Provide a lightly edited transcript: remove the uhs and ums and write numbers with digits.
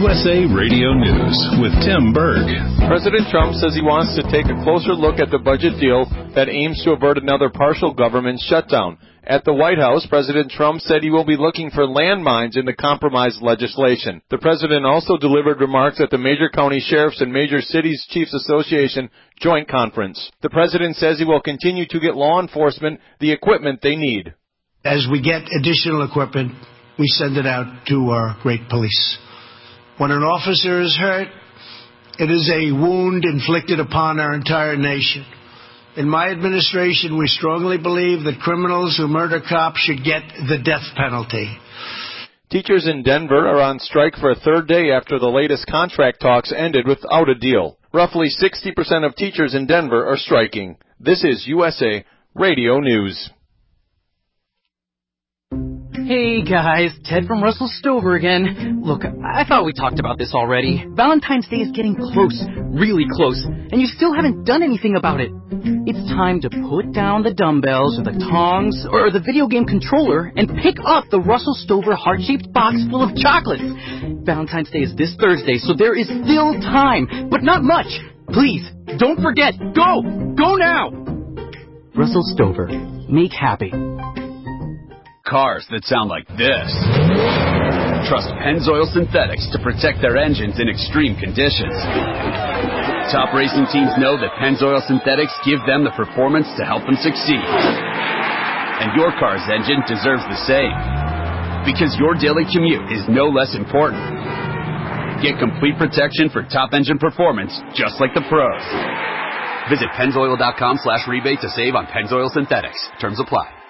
USA Radio News with Tim Berg. President Trump says he wants to take a closer look at the budget deal that aims to avert another partial government shutdown. At the White House, President Trump said he will be looking for landmines in the compromise legislation. The president also delivered remarks at the Major County Sheriffs and Major Cities Chiefs Association joint conference. The president says he will continue to get law enforcement the equipment they need. As we get additional equipment, we send it out to our great police. When an officer is hurt, it is a wound inflicted upon our entire nation. In my administration, we strongly believe that criminals who murder cops should get the death penalty. Teachers in Denver are on strike for a third day after the latest contract talks ended without a deal. Roughly 60% of teachers in Denver are striking. This is USA Radio News. Hey guys, Ted from Russell Stover again. Look, I thought we talked about this already. Valentine's Day is getting close, really close, and you still haven't done anything about it. It's time to put down the dumbbells or the tongs or the video game controller and pick up the Russell Stover heart-shaped box full of chocolates. Valentine's Day is this Thursday, so there is still time, but not much. Please, don't forget. Go! Go now! Russell Stover. Make happy. Cars that sound like this. Trust Pennzoil Synthetics to protect their engines in extreme conditions. Top racing teams know that Pennzoil Synthetics give them the performance to help them succeed. And your car's engine deserves the same. Because your daily commute is no less important. Get complete protection for top engine performance, just like the pros. Visit Pennzoil.com/rebate to save on Pennzoil Synthetics. Terms apply.